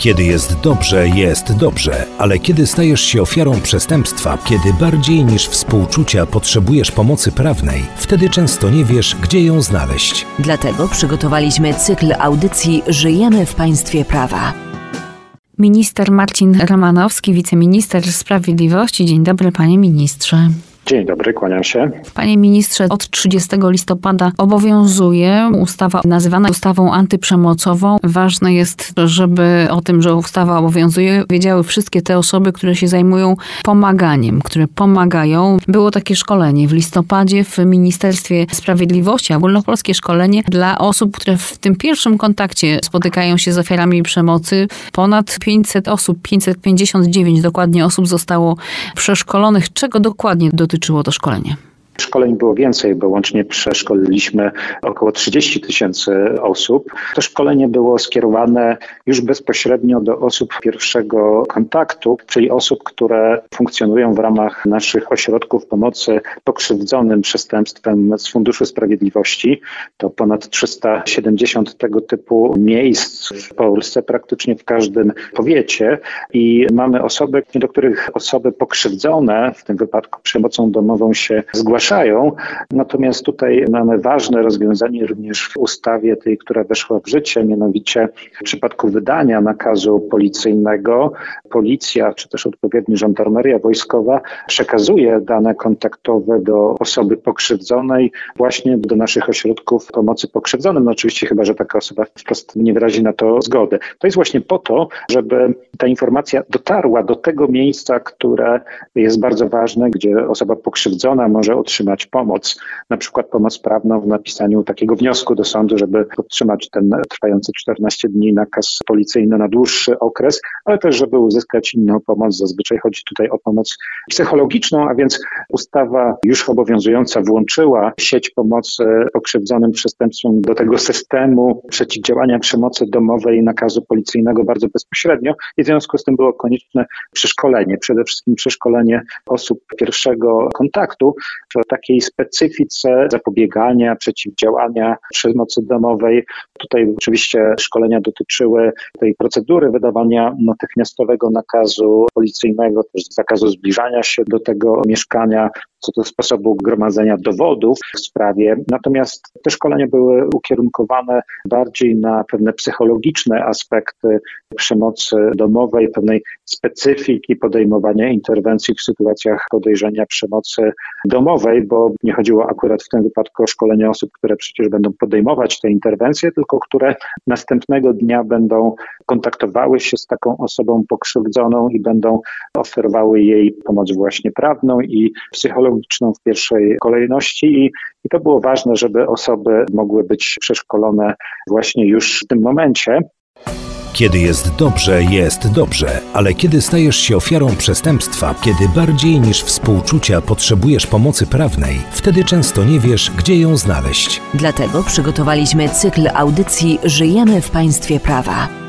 Kiedy jest dobrze, ale kiedy stajesz się ofiarą przestępstwa, kiedy bardziej niż współczucia potrzebujesz pomocy prawnej, wtedy często nie wiesz, gdzie ją znaleźć. Dlatego przygotowaliśmy cykl audycji Żyjemy w państwie prawa. Minister Marcin Romanowski, wiceminister sprawiedliwości. Dzień dobry, panie ministrze. Dzień dobry, kłaniam się. Panie ministrze, od 30 listopada obowiązuje ustawa nazywana ustawą antyprzemocową. Ważne jest, żeby o tym, że ustawa obowiązuje, wiedziały wszystkie te osoby, które się zajmują pomaganiem, które pomagają. Było takie szkolenie w listopadzie w Ministerstwie Sprawiedliwości, ogólnopolskie szkolenie dla osób, które w tym pierwszym kontakcie spotykają się z ofiarami przemocy. Ponad 500 osób, 559 dokładnie osób zostało przeszkolonych. Czego dokładnie dotyczyło to szkolenie? Szkoleń było więcej, bo łącznie przeszkoliliśmy około 30 000 osób. To szkolenie było skierowane już bezpośrednio do osób pierwszego kontaktu, czyli osób, które funkcjonują w ramach naszych ośrodków pomocy pokrzywdzonym przestępstwem z Funduszu Sprawiedliwości. To ponad 370 tego typu miejsc w Polsce, praktycznie w każdym powiecie. I mamy osoby, do których osoby pokrzywdzone, w tym wypadku przemocą domową, się zgłaszają. Natomiast tutaj mamy ważne rozwiązanie również w ustawie tej, która weszła w życie, mianowicie w przypadku wydania nakazu policyjnego policja, czy też odpowiedni żandarmeria wojskowa przekazuje dane kontaktowe do osoby pokrzywdzonej właśnie do naszych ośrodków pomocy pokrzywdzonym. No oczywiście chyba, że taka osoba wprost nie wyrazi na to zgody. To jest właśnie po to, żeby ta informacja dotarła do tego miejsca, które jest bardzo ważne, gdzie osoba pokrzywdzona może otrzymać pomoc, na przykład pomoc prawną w napisaniu takiego wniosku do sądu, żeby podtrzymać ten trwający 14 dni nakaz policyjny na dłuższy okres, ale też żeby uzyskać inną pomoc. Zazwyczaj chodzi tutaj o pomoc psychologiczną, a więc ustawa już obowiązująca włączyła sieć pomocy pokrzywdzonym przestępstwem do tego systemu przeciwdziałania przemocy domowej nakazu policyjnego bardzo bezpośrednio i w związku z tym było konieczne przeszkolenie, przede wszystkim przeszkolenie osób pierwszego kontaktu w takiej specyfice zapobiegania, przeciwdziałania przemocy domowej. Tutaj oczywiście szkolenia dotyczyły tej procedury wydawania natychmiastowego nakazu policyjnego, też zakazu zbliżania się do tego mieszkania, co do sposobu gromadzenia dowodów w sprawie. Natomiast te szkolenia były ukierunkowane bardziej na pewne psychologiczne aspekty przemocy domowej, pewnej specyfiki podejmowania interwencji w sytuacjach podejrzenia przemocy domowej, bo nie chodziło akurat w tym wypadku o szkolenie osób, które przecież będą podejmować te interwencje, tylko które następnego dnia będą kontaktowały się z taką osobą pokrzywdzoną i będą oferowały jej pomoc właśnie prawną i psychologiczną w pierwszej kolejności. I to było ważne, żeby osoby mogły być przeszkolone właśnie już w tym momencie. Kiedy jest dobrze, ale kiedy stajesz się ofiarą przestępstwa, kiedy bardziej niż współczucia potrzebujesz pomocy prawnej, wtedy często nie wiesz, gdzie ją znaleźć. Dlatego przygotowaliśmy cykl audycji Żyjemy w państwie prawa.